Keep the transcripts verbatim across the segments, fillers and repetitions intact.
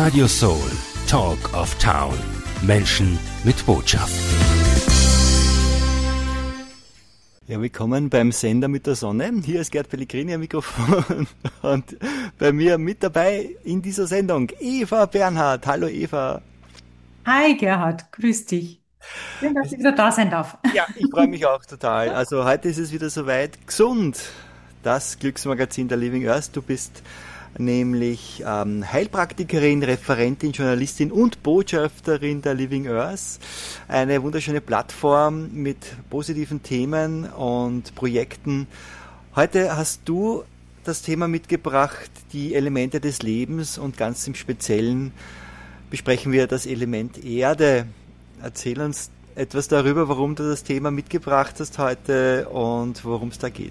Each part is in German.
Radio Soul, Talk of Town. Menschen mit Botschaft. Ja, willkommen beim Sender mit der Sonne. Hier ist Gerd Pellegrini am Mikrofon und bei mir mit dabei in dieser Sendung Eva Bernhard. Hallo Eva. Hi Gerhard, grüß dich. Schön, dass ich wieder da sein darf. Ja, ich freue mich auch total. Also heute ist es wieder soweit. Gesund, das Glücksmagazin der Living Earth. Du bist nämlich ähm, Heilpraktikerin, Referentin, Journalistin und Botschafterin der Living Earth. Eine wunderschöne Plattform mit positiven Themen und Projekten. Heute hast du das Thema mitgebracht, die Elemente des Lebens, und ganz im Speziellen besprechen wir das Element Erde. Erzähl uns etwas darüber, warum du das Thema mitgebracht hast heute und worum es da geht.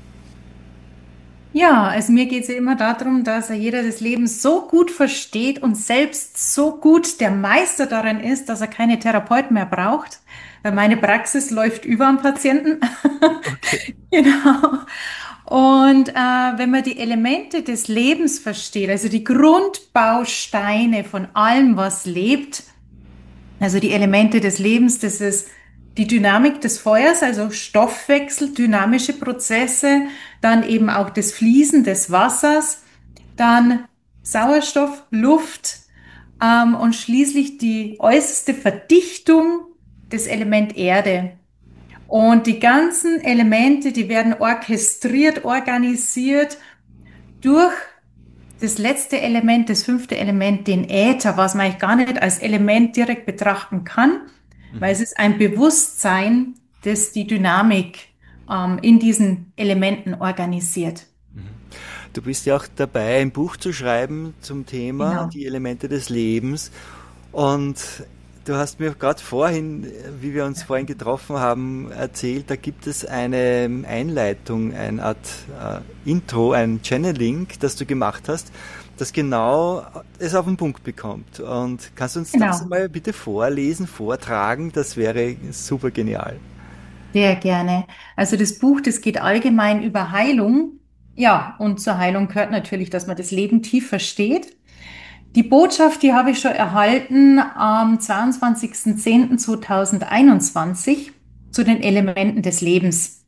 Ja, also mir geht es ja immer darum, dass jeder das Leben so gut versteht und selbst so gut der Meister darin ist, dass er keine Therapeuten mehr braucht. Weil meine Praxis läuft über am Patienten. Okay. Genau. Und äh, wenn man die Elemente des Lebens versteht, also die Grundbausteine von allem, was lebt, also die Elemente des Lebens, das ist die Dynamik des Feuers, also Stoffwechsel, dynamische Prozesse, dann eben auch das Fließen des Wassers, dann Sauerstoff, Luft ähm, und schließlich die äußerste Verdichtung des Element Erde. Und die ganzen Elemente, die werden orchestriert, organisiert durch das letzte Element, das fünfte Element, den Äther, was man eigentlich gar nicht als Element direkt betrachten kann, weil es ist ein Bewusstsein, das die Dynamik ähm, in diesen Elementen organisiert. Du bist ja auch dabei, ein Buch zu schreiben zum Thema, Genau. Die Elemente des Lebens. Und du hast mir gerade vorhin, wie wir uns vorhin getroffen haben, erzählt, da gibt es eine Einleitung, eine Art äh, Intro, ein Channeling, das du gemacht hast, das genau es auf den Punkt bekommt. Und kannst du uns Genau. das mal bitte vorlesen, vortragen? Das wäre super genial. Sehr gerne. Also das Buch, das geht allgemein über Heilung. Ja, und zur Heilung gehört natürlich, dass man das Leben tief versteht. Die Botschaft, die habe ich schon erhalten am zweiundzwanzigsten zehnten zweitausendeinundzwanzig zu den Elementen des Lebens.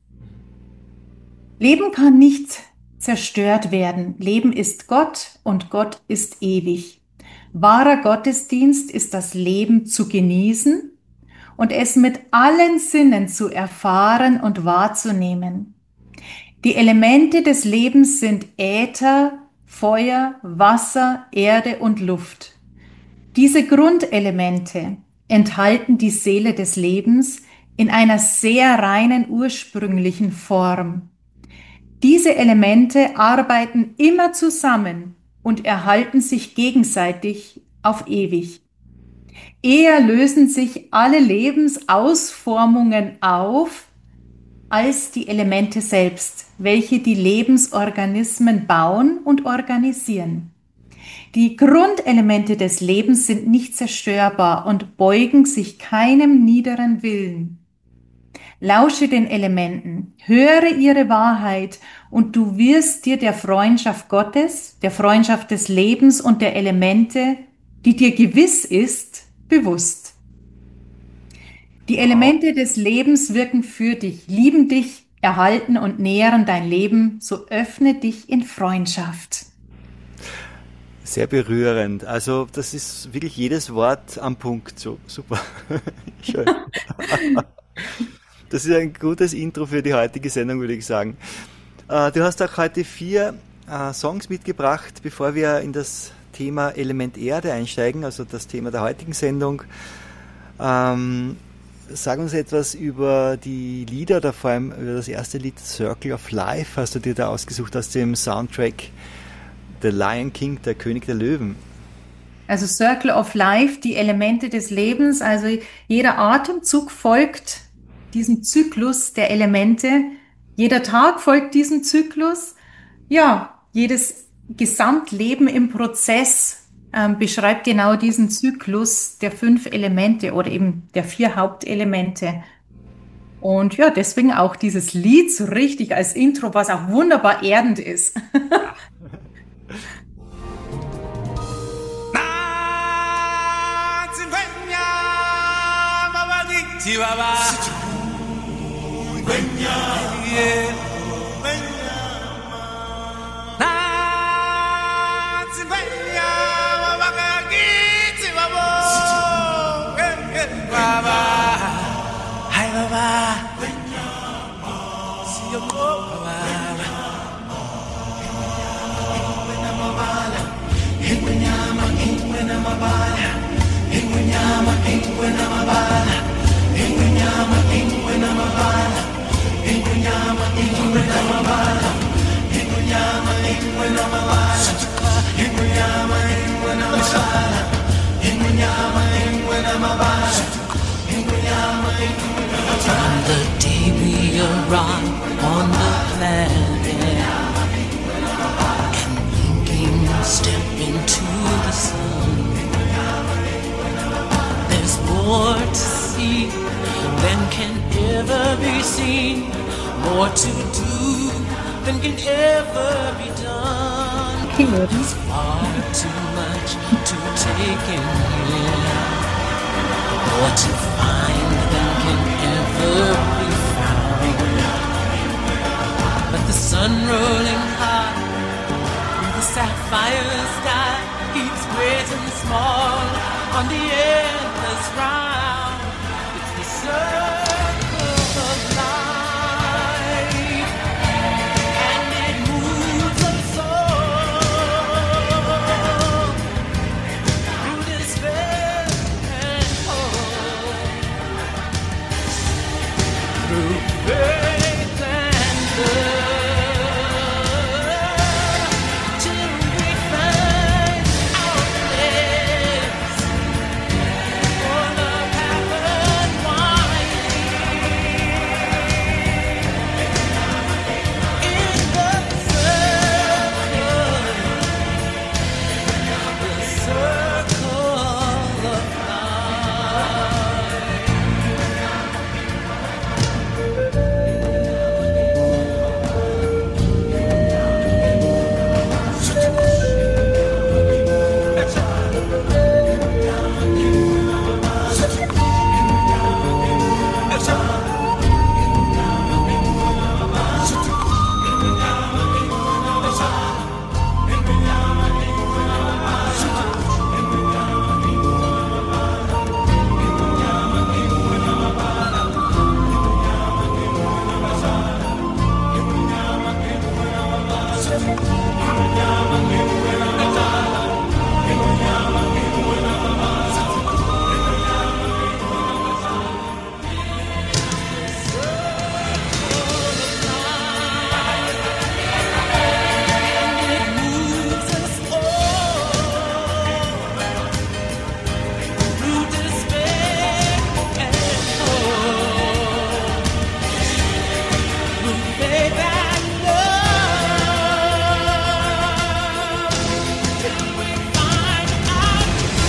Leben kann nicht zerstört werden. Leben ist Gott und Gott ist ewig. Wahrer Gottesdienst ist das Leben zu genießen und es mit allen Sinnen zu erfahren und wahrzunehmen. Die Elemente des Lebens sind Äther, Feuer, Wasser, Erde und Luft. Diese Grundelemente enthalten die Seele des Lebens in einer sehr reinen ursprünglichen Form. Diese Elemente arbeiten immer zusammen und erhalten sich gegenseitig auf ewig. Eher lösen sich alle Lebensausformungen auf als die Elemente selbst, welche die Lebensorganismen bauen und organisieren. Die Grundelemente des Lebens sind nicht zerstörbar und beugen sich keinem niederen Willen. Lausche den Elementen, höre ihre Wahrheit und du wirst dir der Freundschaft Gottes, der Freundschaft des Lebens und der Elemente, die dir gewiss ist, bewusst. Die Elemente des Lebens wirken für dich, lieben dich, erhalten und nähren dein Leben, so öffne dich in Freundschaft. Sehr berührend. Also das ist wirklich jedes Wort am Punkt. So, super. Schön. Das ist ein gutes Intro für die heutige Sendung, würde ich sagen. Äh, du hast auch heute vier äh, Songs mitgebracht, bevor wir in das Thema Element Erde einsteigen, also das Thema der heutigen Sendung. Ähm, sag uns etwas über die Lieder, oder vor allem über das erste Lied Circle of Life, hast du dir da ausgesucht aus dem Soundtrack The Lion King, der König der Löwen. Also Circle of Life, die Elemente des Lebens, also jeder Atemzug folgt diesem Zyklus der Elemente. Jeder Tag folgt diesem Zyklus. Ja, jedes Gesamtleben im Prozess ähm, beschreibt genau diesen Zyklus der fünf Elemente oder eben der vier Hauptelemente. Und ja, deswegen auch dieses Lied so richtig als Intro, was auch wunderbar erdend ist. From the day we arrived on the planet and blinking step into the sun, there's more to see than can ever be seen, more to do than can ever be done. There's far too much to take in here, more to find than can ever be found. But the sun rolling high through the sapphire sky keeps great and small on the endless round. It's the circle of life, and it moves us all through despair and hope, through faith and love, till we find our place for the path unwinding in the circle, the circle of life. It moves us all through despair and hope, through faith and love, till we find our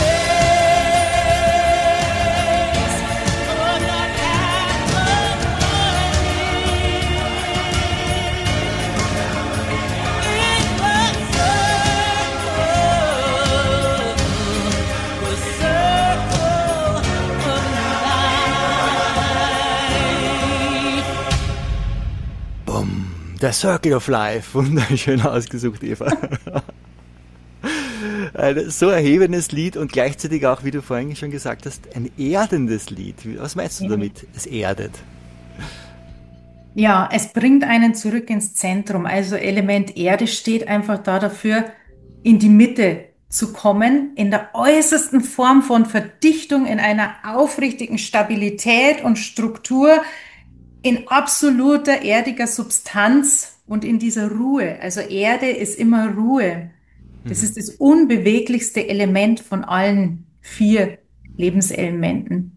place for the path unwinding in the circle, the circle of life. Bumm. Der Circle of Life. Wunderschön ausgesucht, Eva. Ein so erhebendes Lied und gleichzeitig auch, wie du vorhin schon gesagt hast, ein erdendes Lied. Was meinst du damit? Es erdet. Ja, es bringt einen zurück ins Zentrum. Also Element Erde steht einfach da dafür, in die Mitte zu kommen, in der äußersten Form von Verdichtung, in einer aufrichtigen Stabilität und Struktur, in absoluter erdiger Substanz und in dieser Ruhe. Also Erde ist immer Ruhe. Das ist das unbeweglichste Element von allen vier Lebenselementen.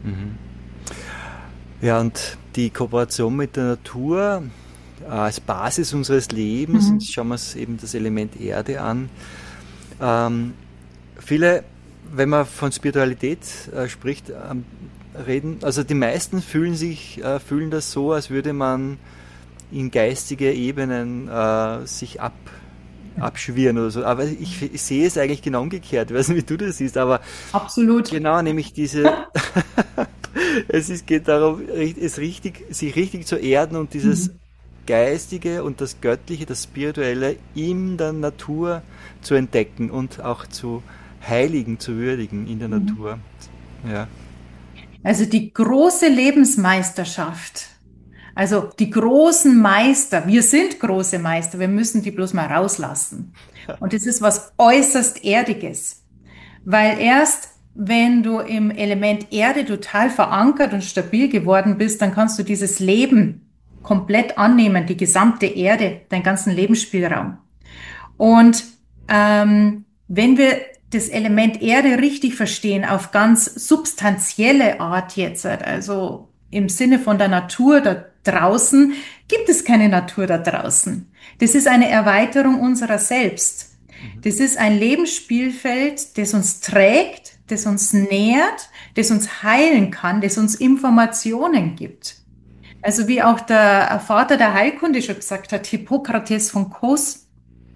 Ja, und die Kooperation mit der Natur äh, als Basis unseres Lebens, und schauen wir uns eben das Element Erde an. Ähm, viele, wenn man von Spiritualität äh, spricht, ähm, reden, also die meisten fühlen sich, äh, fühlen das so, als würde man in geistige Ebenen äh, sich ab, abschwirren oder so. Aber ich, ich sehe es eigentlich genau umgekehrt. Ich weiß nicht, wie du das siehst, aber Absolut. genau, nämlich diese Es ist, geht darum, es richtig, sich richtig zu erden und dieses mhm. Geistige und das Göttliche, das Spirituelle in der Natur zu entdecken und auch zu heiligen, zu würdigen in der mhm. Natur. Ja. Also die große Lebensmeisterschaft, also die großen Meister, wir sind große Meister, wir müssen die bloß mal rauslassen. Und es ist was äußerst Erdiges, weil erst wenn du im Element Erde total verankert und stabil geworden bist, dann kannst du dieses Leben komplett annehmen, die gesamte Erde, deinen ganzen Lebensspielraum. Und ähm, wenn wir das Element Erde richtig verstehen, auf ganz substanzielle Art jetzt, also im Sinne von der Natur da draußen, gibt es keine Natur da draußen. Das ist eine Erweiterung unserer selbst. Das ist ein Lebensspielfeld, das uns trägt, das uns nährt, das uns heilen kann, das uns Informationen gibt. Also wie auch der Vater der Heilkunde schon gesagt hat, Hippokrates von Kos,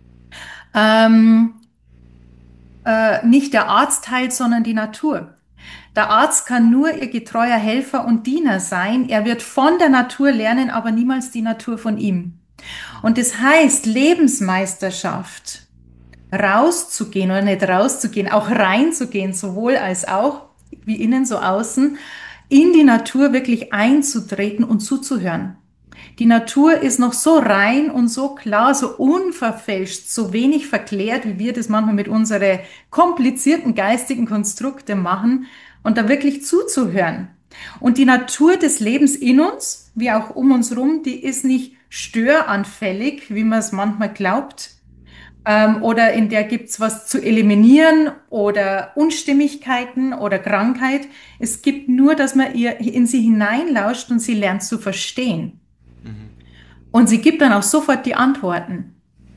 ähm, äh, nicht der Arzt heilt, sondern die Natur. Der Arzt kann nur ihr getreuer Helfer und Diener sein. Er wird von der Natur lernen, aber niemals die Natur von ihm. Und das heißt, Lebensmeisterschaft, rauszugehen oder nicht rauszugehen, auch reinzugehen, sowohl als auch, wie innen so außen, in die Natur wirklich einzutreten und zuzuhören. Die Natur ist noch so rein und so klar, so unverfälscht, so wenig verklärt, wie wir das manchmal mit unseren komplizierten geistigen Konstrukte machen, und da wirklich zuzuhören. Und die Natur des Lebens in uns, wie auch um uns rum, die ist nicht störanfällig, wie man es manchmal glaubt, ähm, oder in der gibt's was zu eliminieren oder Unstimmigkeiten oder Krankheit. Es gibt nur, dass man ihr in sie hineinlauscht und sie lernt zu verstehen. Und sie gibt dann auch sofort die Antworten.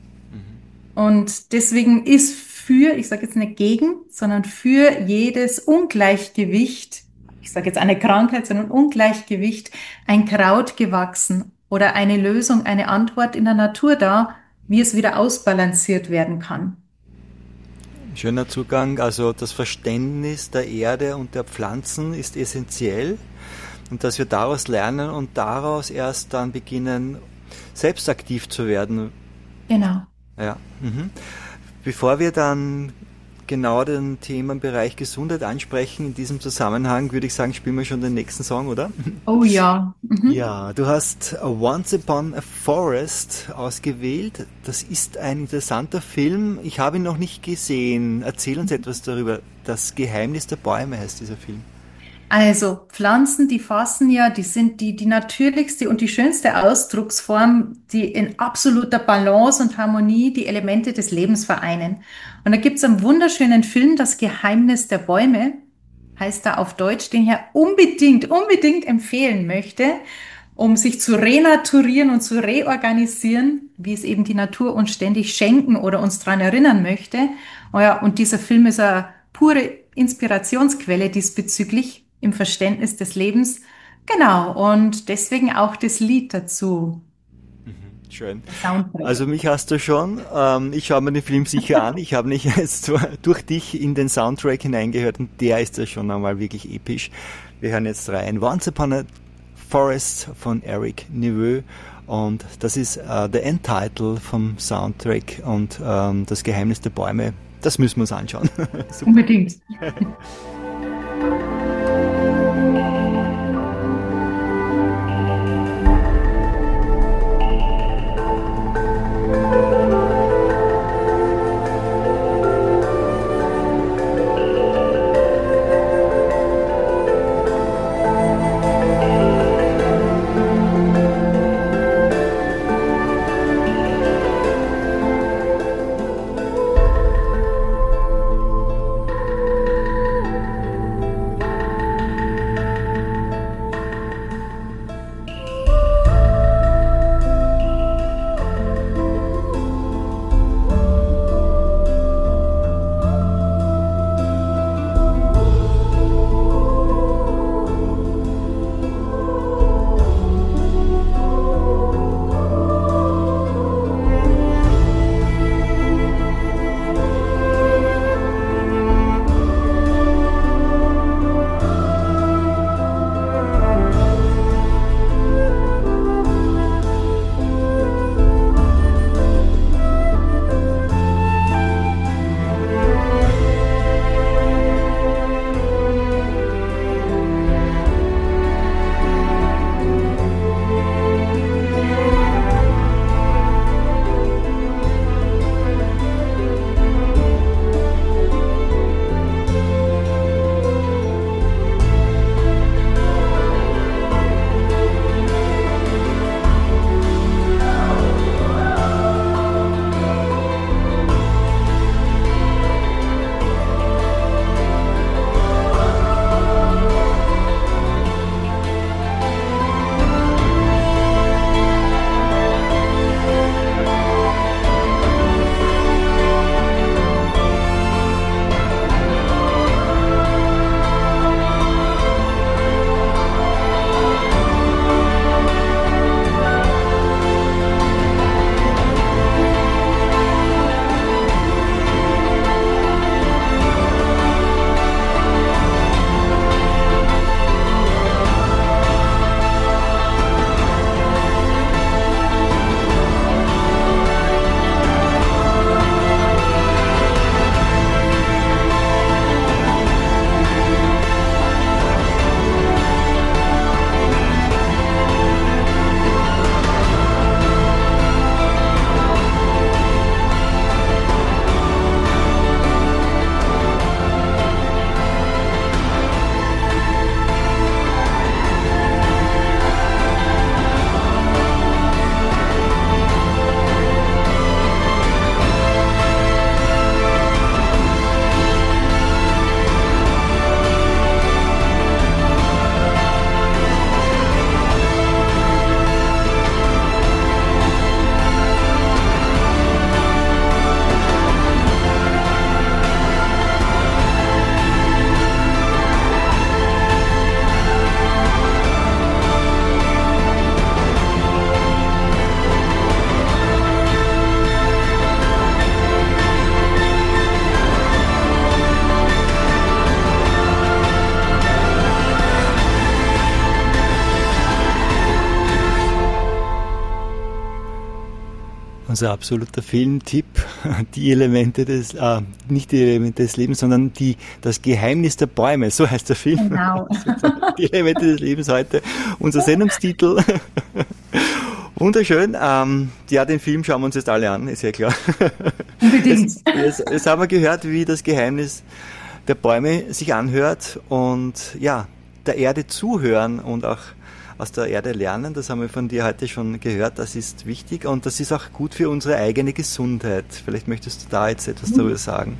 Mhm. Und deswegen ist für, ich sage jetzt nicht gegen, sondern für jedes Ungleichgewicht, ich sage jetzt eine Krankheit, sondern Ungleichgewicht, ein Kraut gewachsen oder eine Lösung, eine Antwort in der Natur da, wie es wieder ausbalanciert werden kann. Schöner Zugang, also das Verständnis der Erde und der Pflanzen ist essentiell und dass wir daraus lernen und daraus erst dann beginnen, selbst aktiv zu werden. Genau. Ja. Mhm. Bevor wir dann genau den Themenbereich Gesundheit ansprechen, in diesem Zusammenhang würde ich sagen, spielen wir schon den nächsten Song, oder? Oh ja. Mhm. Ja, du hast Once Upon a Forest ausgewählt. Das ist ein interessanter Film. Ich habe ihn noch nicht gesehen. Erzähl uns etwas darüber. Das Geheimnis der Bäume heißt dieser Film. Also Pflanzen, die fassen ja, die sind die, die natürlichste und die schönste Ausdrucksform, die in absoluter Balance und Harmonie die Elemente des Lebens vereinen. Und da gibt's einen wunderschönen Film, Das Geheimnis der Bäume, heißt er auf Deutsch, den ich ja unbedingt, unbedingt empfehlen möchte, um sich zu renaturieren und zu reorganisieren, wie es eben die Natur uns ständig schenken oder uns daran erinnern möchte. Oh ja, und dieser Film ist eine pure Inspirationsquelle diesbezüglich, im Verständnis des Lebens. Genau, und deswegen auch das Lied dazu. Schön. Also mich hast du schon. Ähm, ich schaue mir den Film sicher an. Ich habe nicht jetzt durch dich in den Soundtrack hineingehört und der ist ja schon einmal wirklich episch. Wir hören jetzt rein. Once Upon a Forest von Eric Neveu und das ist äh, der Endtitle vom Soundtrack und ähm, das Geheimnis der Bäume. Das müssen wir uns anschauen. Unbedingt. Unser absoluter Filmtipp, die Elemente des, äh, nicht die Elemente des Lebens, sondern die, das Geheimnis der Bäume, so heißt der Film. Genau. Die Elemente des Lebens heute, unser Sendungstitel. Wunderschön. Ähm, ja, den Film schauen wir uns jetzt alle an, ist ja klar. Unbedingt. Jetzt, jetzt, jetzt haben wir gehört, wie das Geheimnis der Bäume sich anhört und ja, der Erde zuhören und auch aus der Erde lernen, das haben wir von dir heute schon gehört, das ist wichtig und das ist auch gut für unsere eigene Gesundheit. Vielleicht möchtest du da jetzt etwas darüber sagen.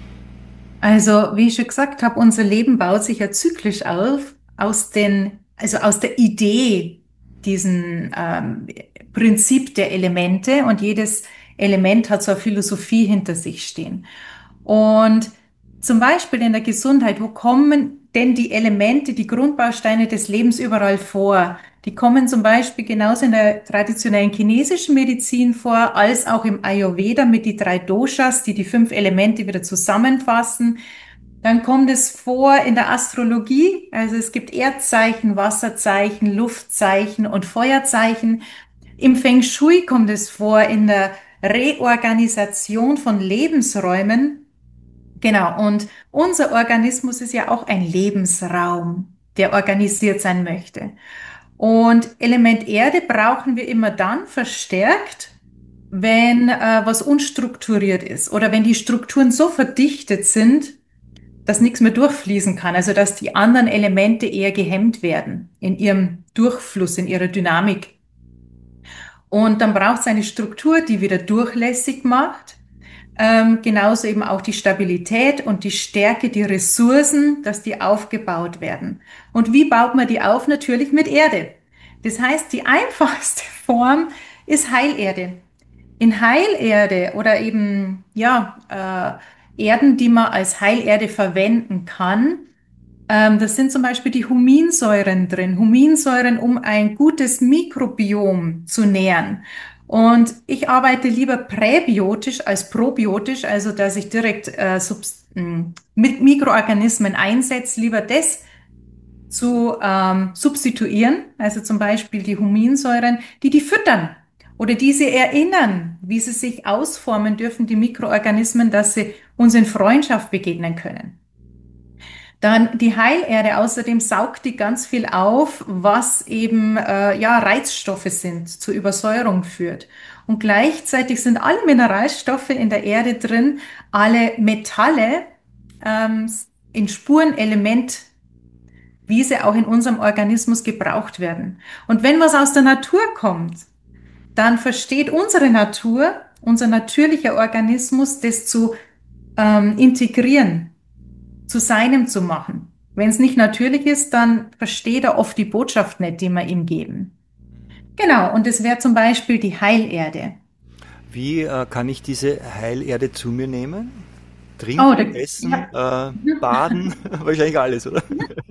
Also, wie ich schon gesagt habe, unser Leben baut sich ja zyklisch auf, aus den, also aus der Idee, diesen ähm, Prinzip der Elemente, und jedes Element hat so eine Philosophie hinter sich stehen. Und zum Beispiel in der Gesundheit, wo kommen denn die Elemente, die Grundbausteine des Lebens überall vor? Die kommen zum Beispiel genauso in der traditionellen chinesischen Medizin vor, als auch im Ayurveda mit die drei Doshas, die die fünf Elemente wieder zusammenfassen. Dann kommt es vor in der Astrologie, also es gibt Erdzeichen, Wasserzeichen, Luftzeichen und Feuerzeichen. Im Feng Shui kommt es vor in der Reorganisation von Lebensräumen. Genau, und unser Organismus ist ja auch ein Lebensraum, der organisiert sein möchte. Und Element Erde brauchen wir immer dann verstärkt, wenn äh, was unstrukturiert ist oder wenn die Strukturen so verdichtet sind, dass nichts mehr durchfließen kann, also dass die anderen Elemente eher gehemmt werden in ihrem Durchfluss, in ihrer Dynamik. Und dann braucht es eine Struktur, die wieder durchlässig macht. Ähm, genauso eben auch die Stabilität und die Stärke, die Ressourcen, dass die aufgebaut werden. Und wie baut man die auf? Natürlich mit Erde. Das heißt, die einfachste Form ist Heilerde. In Heilerde oder eben ja äh, Erden, die man als Heilerde verwenden kann, ähm, das sind zum Beispiel die Huminsäuren drin. Huminsäuren, um ein gutes Mikrobiom zu nähren. Und ich arbeite lieber präbiotisch als probiotisch, also dass ich direkt äh, Subst- mit Mikroorganismen einsetze, lieber das zu ähm, substituieren, also zum Beispiel die Huminsäuren, die die füttern oder die sie erinnern, wie sie sich ausformen dürfen, die Mikroorganismen, dass sie uns in Freundschaft begegnen können. Dann die Heilerde, außerdem saugt die ganz viel auf, was eben äh, ja Reizstoffe sind, zur Übersäuerung führt. Und gleichzeitig sind alle Mineralstoffe in der Erde drin, alle Metalle ähm, in Spurenelement, wie sie auch in unserem Organismus gebraucht werden. Und wenn was aus der Natur kommt, dann versteht unsere Natur, unser natürlicher Organismus, das zu ähm, integrieren, zu seinem zu machen. Wenn es nicht natürlich ist, dann versteht er oft die Botschaft nicht, die wir ihm geben. Genau, und das wäre zum Beispiel die Heilerde. Wie äh, kann ich diese Heilerde zu mir nehmen? Trinken, oh, da, essen, ja. äh, baden, wahrscheinlich alles, oder?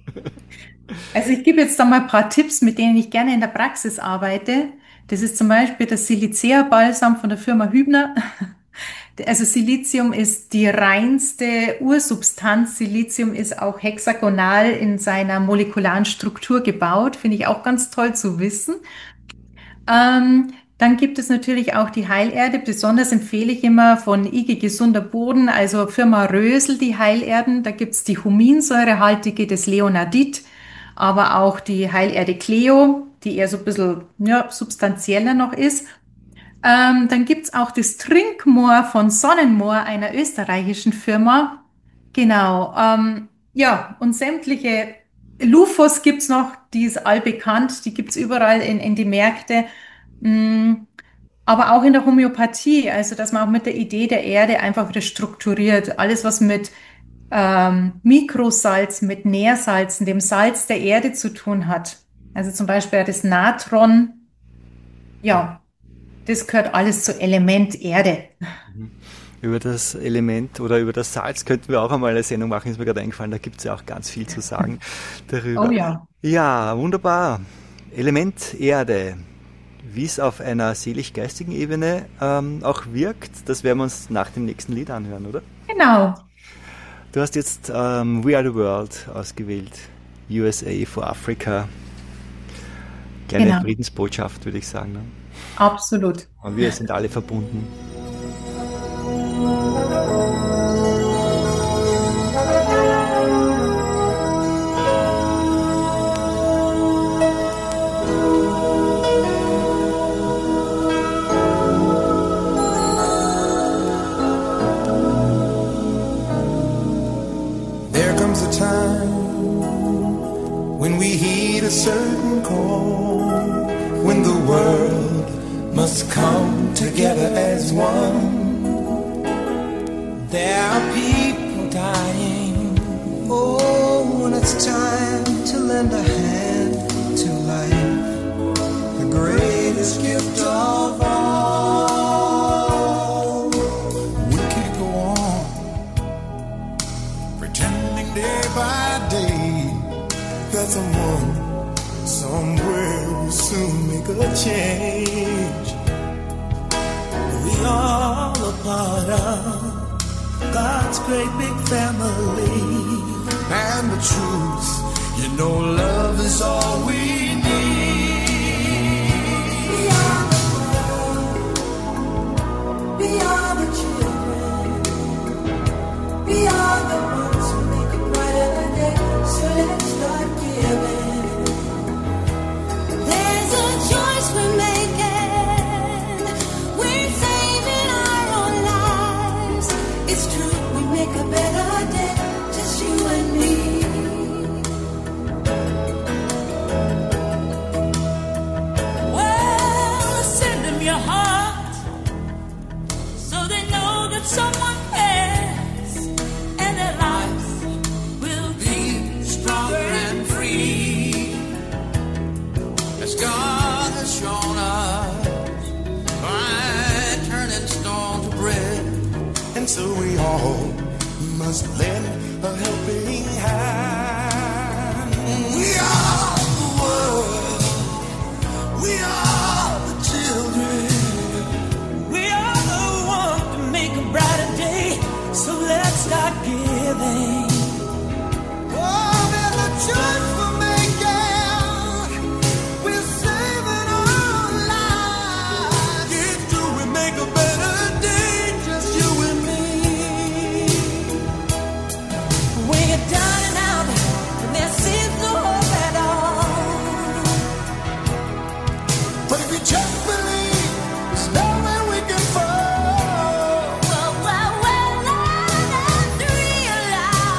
Also ich gebe jetzt da mal ein paar Tipps, mit denen ich gerne in der Praxis arbeite. Das ist zum Beispiel das Silicea-Balsam von der Firma Hübner. Also Silizium ist die reinste Ursubstanz. Silizium ist auch hexagonal in seiner molekularen Struktur gebaut. Finde ich auch ganz toll zu wissen. Ähm, dann gibt es natürlich auch die Heilerde. Besonders empfehle ich immer von I G Gesunder Boden, also Firma Rösel, die Heilerden. Da gibt es die huminsäurehaltige, das Leonardit, aber auch die Heilerde Cleo, die eher so ein bisschen ja, substanzieller noch ist. Ähm, dann gibt's auch das Trinkmoor von Sonnenmoor, einer österreichischen Firma. Genau. Ähm, ja, und sämtliche Lufos gibt's noch, die ist allbekannt, die gibt's überall in, in die Märkte. Mm, aber auch in der Homöopathie, also dass man auch mit der Idee der Erde einfach wieder strukturiert. Alles, was mit ähm, Mikrosalz, mit Nährsalzen, dem Salz der Erde zu tun hat. Also zum Beispiel das Natron. Ja. Das gehört alles zu Element Erde. Über das Element oder über das Salz könnten wir auch einmal eine Sendung machen, ist mir gerade eingefallen. Da gibt es ja auch ganz viel zu sagen darüber. Oh ja. Ja, wunderbar. Element Erde, wie es auf einer seelisch-geistigen Ebene ähm, auch wirkt, das werden wir uns nach dem nächsten Lied anhören, oder? Genau. Du hast jetzt ähm, We Are the World ausgewählt. U S A for Africa. Kleine Genau. Friedensbotschaft, würde ich sagen. Ne? Absolut. Und wir sind alle verbunden. There comes a time when we heed a certain call, when the world must come together as one. There are people dying. Oh, when it's time to lend a hand to life, the greatest gift of all. We can't go on pretending day by day that someone somewhere will soon make a change. We all a part of God's great big family. And the truth, you know, love is all we need. We are the world. We are the children. We are the ones who make a brighter day. So let's start giving. There's a choice we're making. We're saving our own lives. It's true, we make a better day, just you and me. Well, send them your heart so they know that someone cares, and their lives will be stronger and free, As God has shown us by turning stone to bread. And so we all must lend a helping hand. We are the world. We are the children. we are the ones to make a brighter day. So let's start giving. Oh, there's a choice we're making. We're saving our lives. It's true, we make a better day, just you and me. When you're down and out, and there seems no hope at all. But if you just believe, there's nowhere we can fall. Well, well, well, let us realize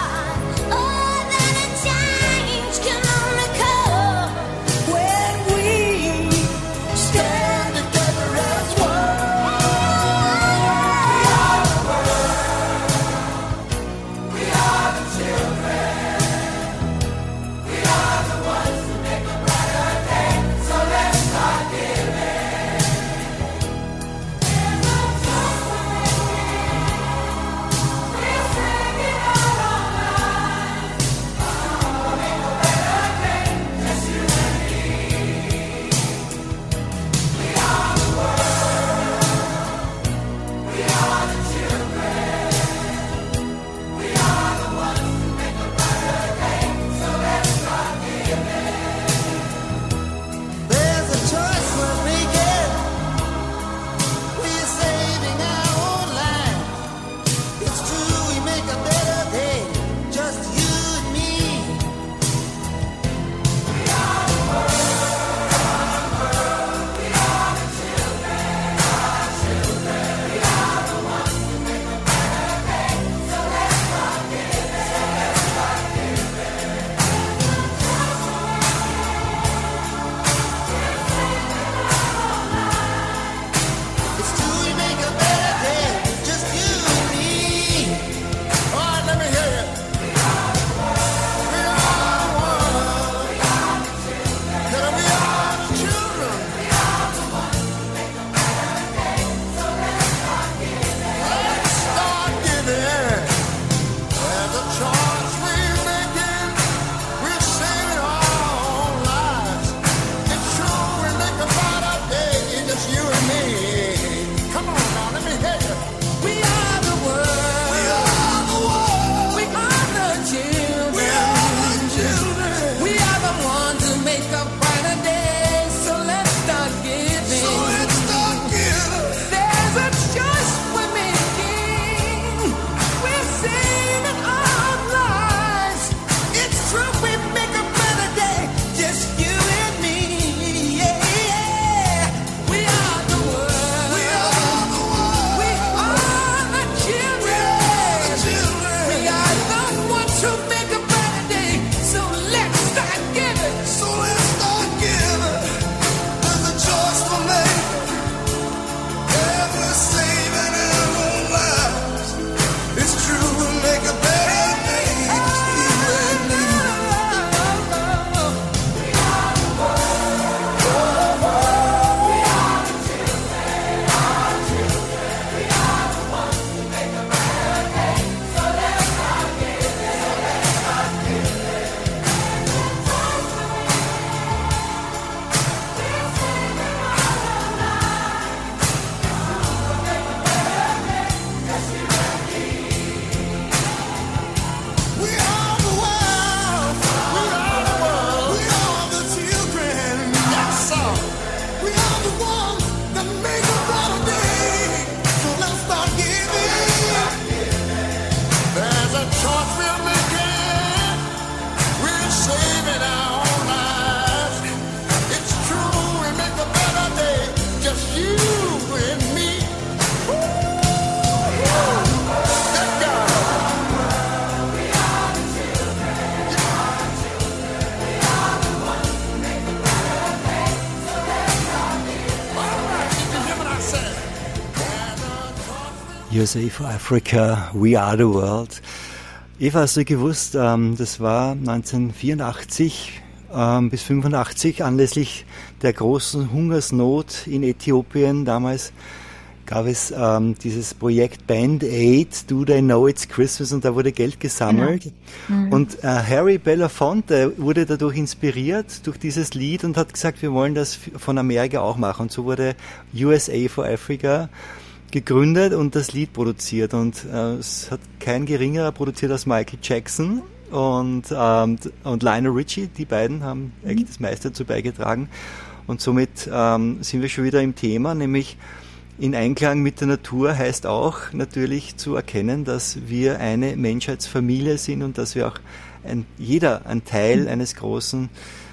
U S A for Africa, We Are the World. Eva, hast du gewusst, ähm, das war neunzehnhundertvierundachtzig ähm, bis fünfundachtzig anlässlich der großen Hungersnot in Äthiopien. Damals gab es ähm, dieses Projekt Band Aid, Do They Know It's Christmas, und da wurde Geld gesammelt. Genau. Mhm. Und äh, Harry Belafonte wurde dadurch inspiriert, durch dieses Lied, und hat gesagt, wir wollen das von Amerika auch machen. Und so wurde U S A for Africa gegründet und das Lied produziert. Und äh, es hat kein geringerer produziert als Michael Jackson und, ähm, und Lionel Richie. Die beiden haben mhm. eigentlich das meiste dazu beigetragen. Und somit ähm, sind wir schon wieder im Thema, nämlich in Einklang mit der Natur heißt auch natürlich zu erkennen, dass wir eine Menschheitsfamilie sind und dass wir auch ein, jeder ein Teil eines großen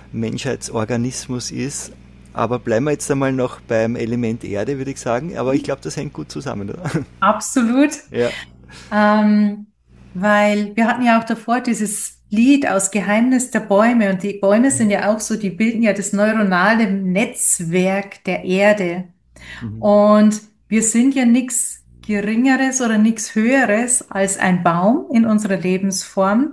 Menschheitsorganismus ist. Aber bleiben wir jetzt einmal noch beim Element Erde, würde ich sagen. Aber ich glaube, das hängt gut zusammen, oder? Absolut. Ja. Ähm, weil wir hatten ja auch davor dieses Lied aus Geheimnis der Bäume. Und die Bäume sind ja auch so, die bilden ja das neuronale Netzwerk der Erde. Mhm. Und wir sind ja nichts Geringeres oder nichts Höheres als ein Baum in unserer Lebensform.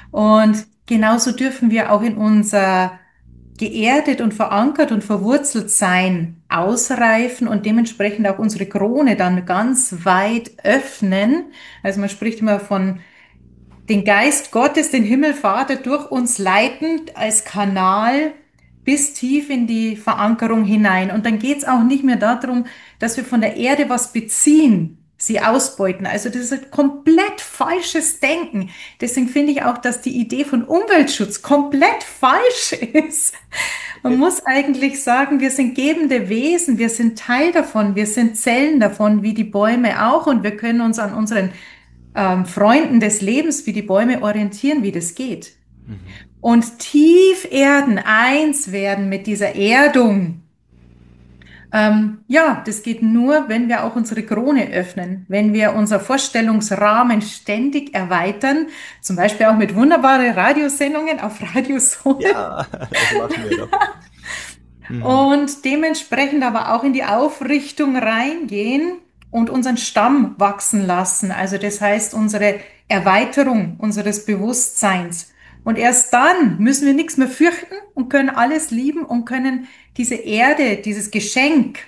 Und genauso dürfen wir auch in unser geerdet und verankert und verwurzelt sein ausreifen und dementsprechend auch unsere Krone dann ganz weit öffnen. Also man spricht immer von den Geist Gottes, den Himmelvater durch uns leitend als Kanal bis tief in die Verankerung hinein. Und dann geht's auch nicht mehr darum, dass wir von der Erde was beziehen, sie ausbeuten. Also das ist ein komplett falsches Denken. Deswegen finde ich auch, dass die Idee von Umweltschutz komplett falsch ist. Man muss eigentlich sagen, wir sind gebende Wesen, wir sind Teil davon, wir sind Zellen davon, wie die Bäume auch, und wir können uns an unseren ähm, Freunden des Lebens wie die Bäume orientieren, wie das geht. Mhm. Und tief erden, eins werden mit dieser Erdung. Ähm, ja, das geht nur, wenn wir auch unsere Krone öffnen, wenn wir unser Vorstellungsrahmen ständig erweitern, zum Beispiel auch mit wunderbaren Radiosendungen auf Radio Soul. Ja, das machen wir doch. Mhm. Und dementsprechend aber auch in die Aufrichtung reingehen und unseren Stamm wachsen lassen. Also das heißt, unsere Erweiterung unseres Bewusstseins. Und erst dann müssen wir nichts mehr fürchten und können alles lieben und können diese Erde, dieses Geschenk,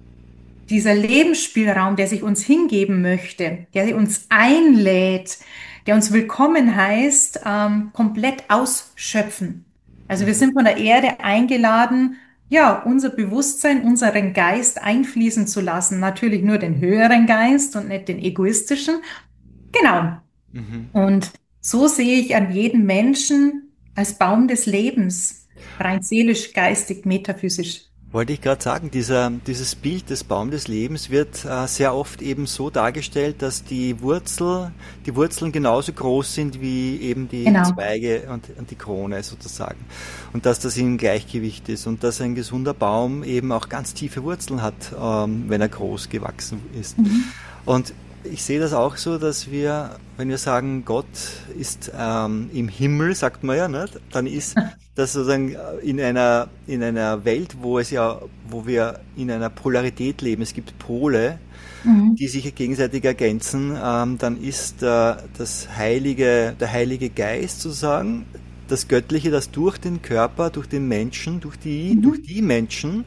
dieser Lebensspielraum, der sich uns hingeben möchte, der uns einlädt, der uns willkommen heißt, ähm, komplett ausschöpfen. Also wir sind von der Erde eingeladen, ja, unser Bewusstsein, unseren Geist einfließen zu lassen. Natürlich nur den höheren Geist und nicht den egoistischen. Genau. Mhm. Und so sehe ich an jeden Menschen als Baum des Lebens, rein seelisch, geistig, metaphysisch. Wollte ich gerade sagen, dieser, dieses Bild des Baum des Lebens wird äh, sehr oft eben so dargestellt, dass die Wurzel, die Wurzeln genauso groß sind wie eben die genau. Zweige und, und die Krone sozusagen. Und dass das im Gleichgewicht ist und dass ein gesunder Baum eben auch ganz tiefe Wurzeln hat, ähm, wenn er groß gewachsen ist. Mhm. Und ich sehe das auch so, dass wir, wenn wir sagen, Gott ist ähm, im Himmel, sagt man ja, ne? Dann ist das sozusagen in einer in einer Welt, wo es ja, wo wir in einer Polarität leben. Es gibt Pole, mhm. die sich gegenseitig ergänzen. Ähm, dann ist äh, das Heilige, der Heilige Geist sozusagen, das Göttliche, das durch den Körper, durch den Menschen, durch die mhm. durch die Menschen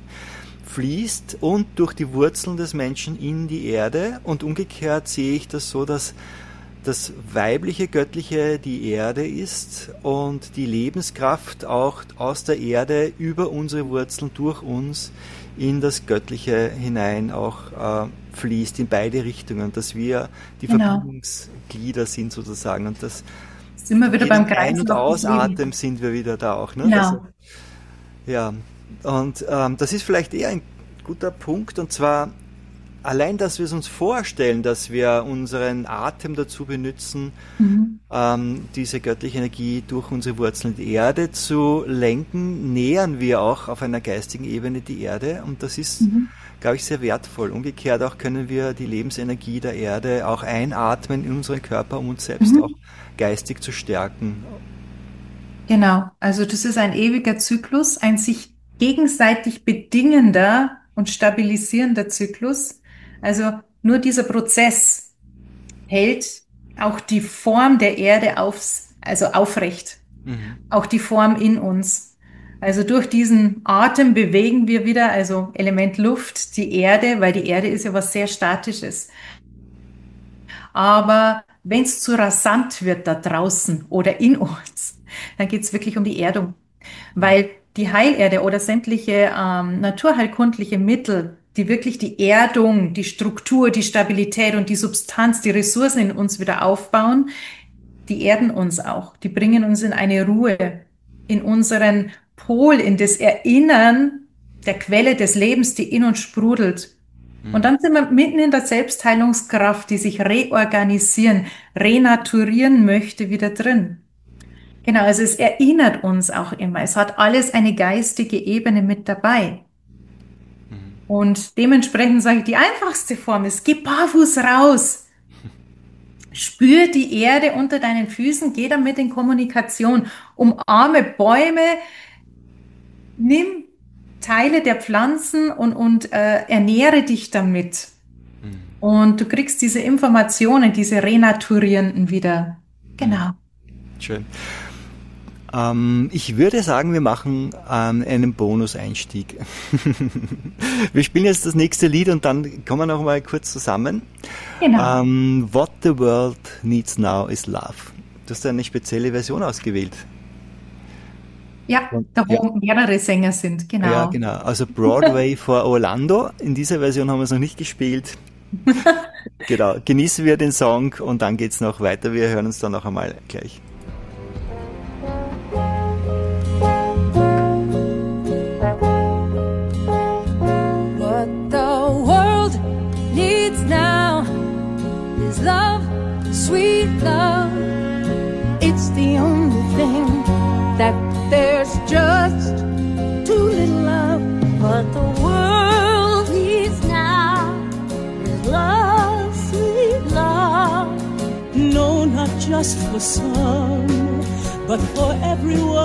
fließt und durch die Wurzeln des Menschen in die Erde, und umgekehrt sehe ich das so, dass das weibliche Göttliche die Erde ist und die Lebenskraft auch aus der Erde über unsere Wurzeln durch uns in das Göttliche hinein auch äh, fließt, in beide Richtungen, dass wir die genau. Verbindungsglieder sind sozusagen, und das sind wir wieder beim Ein- und Ausatmen sind wir wieder da auch. Ne? Genau. Also, ja. Und ähm, das ist vielleicht eher ein guter Punkt, und zwar allein, dass wir es uns vorstellen, dass wir unseren Atem dazu benutzen, mhm. ähm, diese göttliche Energie durch unsere Wurzeln in die Erde zu lenken, nähern wir auch auf einer geistigen Ebene die Erde, und das ist, mhm. glaube ich, sehr wertvoll. Umgekehrt auch können wir die Lebensenergie der Erde auch einatmen in unseren Körper, um uns selbst mhm. auch geistig zu stärken. Genau, also das ist ein ewiger Zyklus, ein sich gegenseitig bedingender und stabilisierender Zyklus. Also nur dieser Prozess hält auch die Form der Erde aufs, also aufrecht. Mhm. Auch die Form in uns. Also durch diesen Atem bewegen wir wieder, also Element Luft, die Erde, weil die Erde ist ja was sehr Statisches. Aber wenn es zu rasant wird da draußen oder in uns, dann geht es wirklich um die Erdung. Weil die Heilerde oder sämtliche ähm, naturheilkundliche Mittel, die wirklich die Erdung, die Struktur, die Stabilität und die Substanz, die Ressourcen in uns wieder aufbauen, die erden uns auch. Die bringen uns in eine Ruhe, in unseren Pol, in das Erinnern der Quelle des Lebens, die in uns sprudelt. Und dann sind wir mitten in der Selbstheilungskraft, die sich reorganisieren, renaturieren möchte, wieder drin. Genau, also es erinnert uns auch immer. Es hat alles eine geistige Ebene mit dabei. Und dementsprechend sage ich, die einfachste Form ist, geh barfuß raus. Spür die Erde unter deinen Füßen, geh damit in Kommunikation. Umarme Bäume, nimm Teile der Pflanzen und, und äh, ernähre dich damit. Mhm. Und du kriegst diese Informationen, diese renaturierenden wieder. Genau. Schön. Ähm, ich würde sagen, wir machen ähm, einen Bonus-Einstieg. Wir spielen jetzt das nächste Lied und dann kommen wir noch mal kurz zusammen. Genau. Ähm, What the World Needs Now is Love. Du hast eine spezielle Version ausgewählt. Ja, da wo ja. mehrere Sänger sind, genau. Ja, genau. Also Broadway for Orlando. In dieser Version haben wir es noch nicht gespielt. Genau. Genießen wir den Song und dann geht's noch weiter. Wir hören uns dann noch einmal gleich. What the world needs now is love, sweet love. It's the only thing that there's just too little love. What the world needs now is love, sweet love. No, not just for some, but for everyone.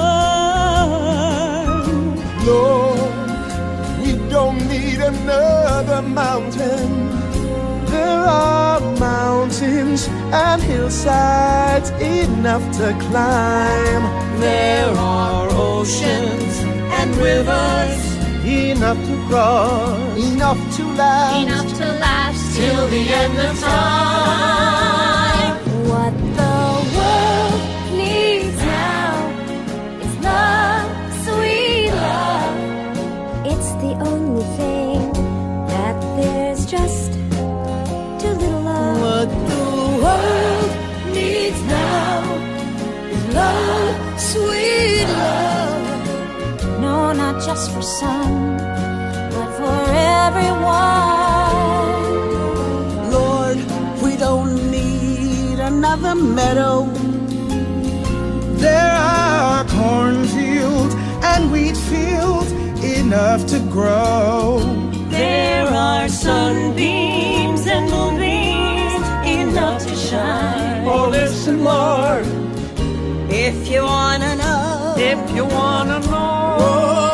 Lord, we don't need another mountain. There are mountains and hillsides enough to climb. There are oceans and rivers enough to cross, enough to last, enough to last till the end of time. What the world needs now is love, sweet love. It's the only thing that there's just too little love. What the world needs now is love, sweet love. No, not just for some, but for everyone. Lord, we don't need another meadow. There are cornfields and wheat fields enough to grow. There are sunbeams and moonbeams enough to shine. Oh, listen, Lord, If you wanna know, if you wanna know. oh,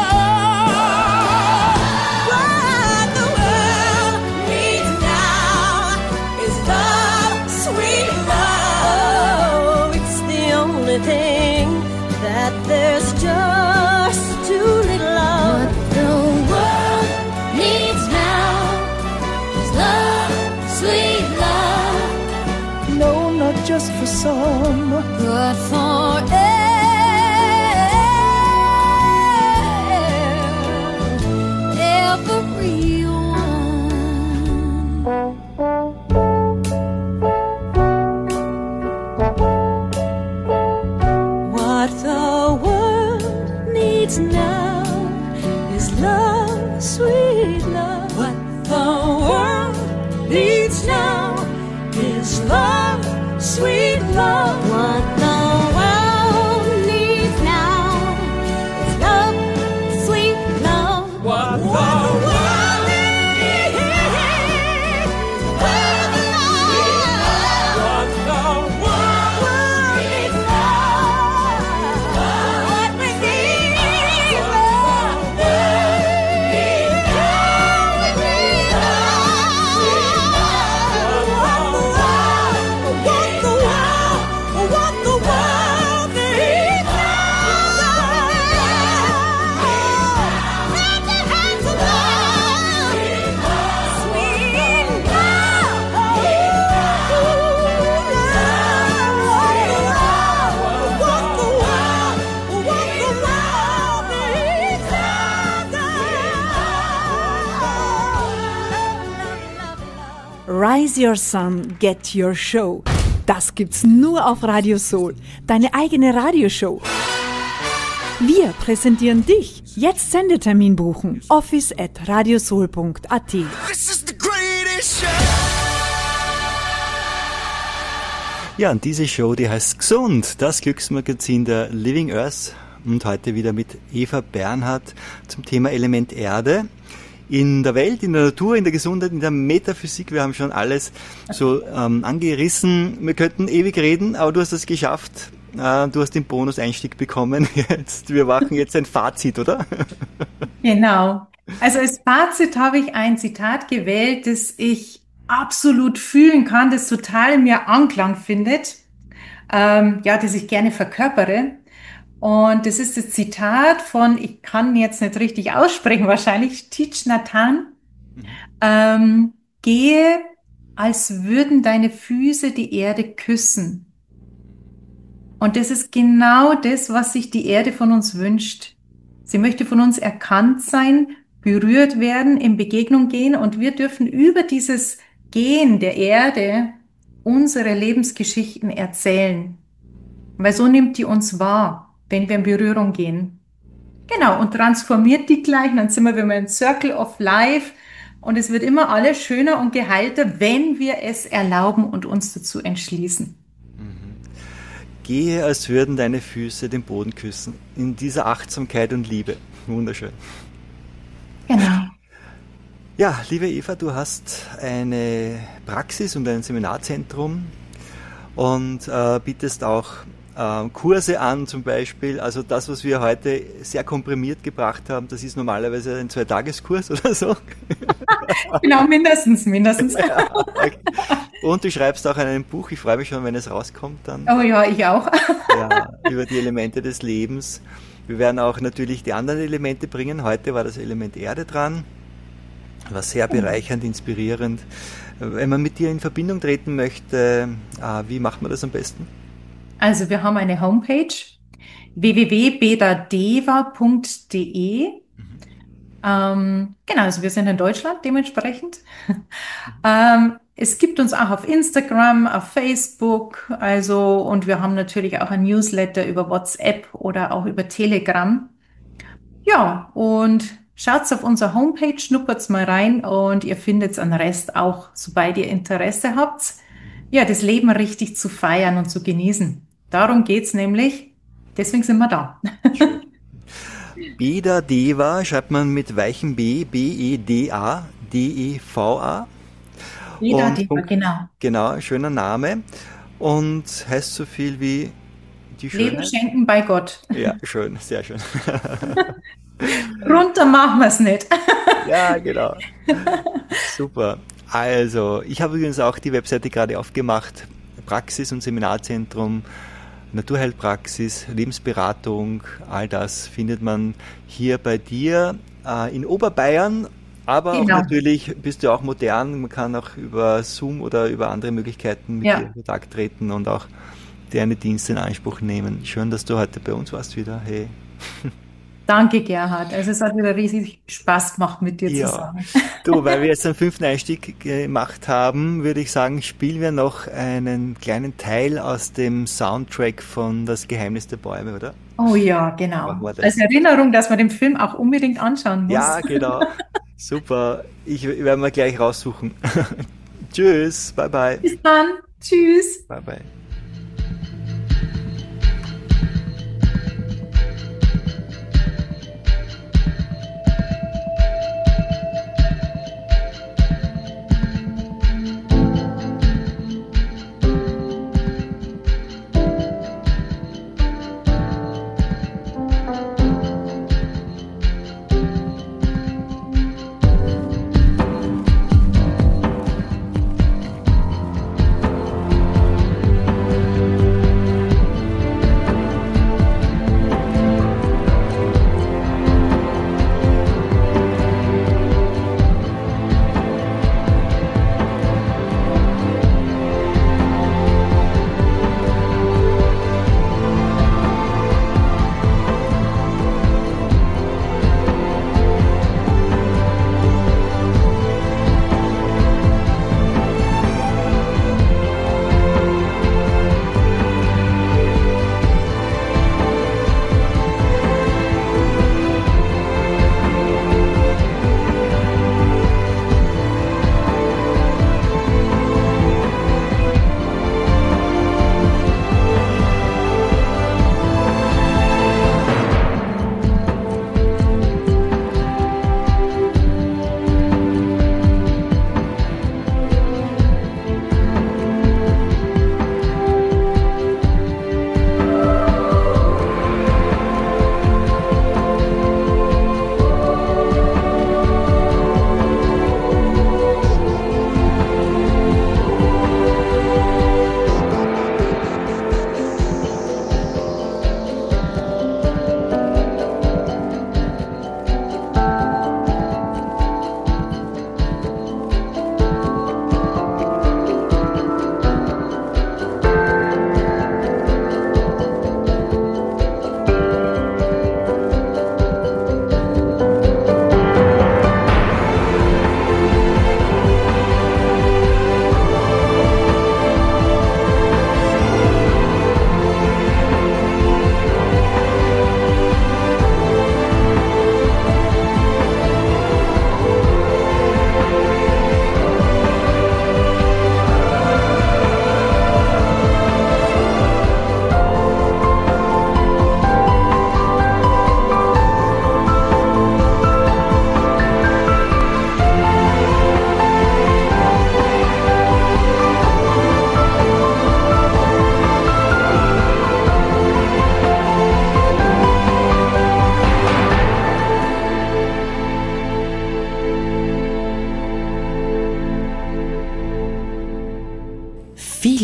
What the world needs now is love, sweet love. It's the only thing that there's just too little of. What the world needs now is love, sweet love. no, not just for some. But for everyone. What the world needs now is love, sweet love. What the world needs now is love, sweet love. What the world is your song, get your show. Das gibt's nur auf Radio Soul, deine eigene Radioshow. Wir präsentieren dich. Jetzt Sendetermin buchen. office at radiosoul punkt at. This is the greatest show. Ja, und diese Show, die heißt Gesund, das Glücksmagazin der Living Earth. Und heute wieder mit Eva Bernhardt zum Thema Element Erde. In der Welt, in der Natur, in der Gesundheit, in der Metaphysik, wir haben schon alles so ähm, angerissen. Wir könnten ewig reden, aber du hast es geschafft. Äh, du hast den Bonus-Einstieg bekommen. Jetzt, wir machen jetzt ein Fazit, oder? Genau. Also als Fazit habe ich ein Zitat gewählt, das ich absolut fühlen kann, das total in mir Anklang findet, ähm, ja, das ich gerne verkörpere. Und das ist das Zitat von, ich kann jetzt nicht richtig aussprechen, wahrscheinlich Thich Nhat Hanh. Ähm, gehe, als würden deine Füße die Erde küssen. Und das ist genau das, was sich die Erde von uns wünscht. Sie möchte von uns erkannt sein, berührt werden, in Begegnung gehen, und wir dürfen über dieses Gehen der Erde unsere Lebensgeschichten erzählen. Weil so nimmt die uns wahr, wenn wir in Berührung gehen. Genau, und transformiert die gleich, dann sind wir wieder im Circle of Life, und es wird immer alles schöner und geheilter, wenn wir es erlauben und uns dazu entschließen. Gehe, als würden deine Füße den Boden küssen, in dieser Achtsamkeit und Liebe. Wunderschön. Genau. Ja, liebe Eva, du hast eine Praxis und ein Seminarzentrum und äh, bietest auch äh, Kurse an zum Beispiel. Also das, was wir heute sehr komprimiert gebracht haben, das ist normalerweise ein Zweitageskurs oder so. Genau, mindestens, mindestens. Ja, okay. Und du schreibst auch an einem Buch, ich freue mich schon, wenn es rauskommt dann. Oh ja, ich auch. Ja, über die Elemente des Lebens. Wir werden auch natürlich die anderen Elemente bringen. Heute war das Element Erde dran. War sehr bereichernd, inspirierend. Wenn man mit dir in Verbindung treten möchte, wie macht man das am besten? Also wir haben eine Homepage, w w w punkt bedadeva punkt d e. Mhm. Ähm, genau, also wir sind in Deutschland dementsprechend. Mhm. ähm, es gibt uns auch auf Instagram, auf Facebook, also, und wir haben natürlich auch ein Newsletter über WhatsApp oder auch über Telegram. Ja, und schaut's auf unserer Homepage, schnuppert's mal rein und ihr findet den Rest auch, sobald ihr Interesse habt, ja, das Leben richtig zu feiern und zu genießen. Darum geht's nämlich, deswegen sind wir da. Bedadeva schreibt man mit weichem B, B E D A, D E V A. Bedadeva, genau. Genau, schöner Name und heißt so viel wie die Schönheit. Leben schenken bei Gott. Ja, schön, sehr schön. Runter machen wir es nicht. Ja, genau. Super. Also, ich habe übrigens auch die Webseite gerade aufgemacht. Praxis- und Seminarzentrum, Naturheilpraxis, Lebensberatung, all das findet man hier bei dir äh, in Oberbayern. Aber genau. Auch natürlich bist du auch modern. Man kann auch über Zoom oder über andere Möglichkeiten mit ja. dir in Kontakt treten und auch deine Dienste in Anspruch nehmen. Schön, dass du heute bei uns warst wieder. Hey. Danke, Gerhard. Also es hat wieder riesig Spaß gemacht, mit dir ja. zusammen. Du, weil wir jetzt einen fünften Einstieg gemacht haben, würde ich sagen, spielen wir noch einen kleinen Teil aus dem Soundtrack von Das Geheimnis der Bäume, oder? Oh ja, genau. Als Erinnerung, dass man den Film auch unbedingt anschauen muss. Ja, genau. Super. Ich werde mal gleich raussuchen. Tschüss. Bye, bye. Bis dann. Tschüss. Bye, bye.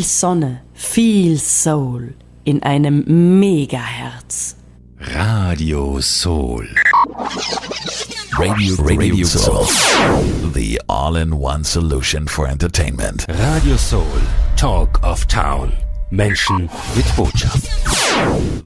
Sonne, viel Soul in einem Megaherz. Radio Soul. Radio, Radio Soul. The all-in-one solution for entertainment. Radio Soul. Talk of Town. Menschen mit Botschaft.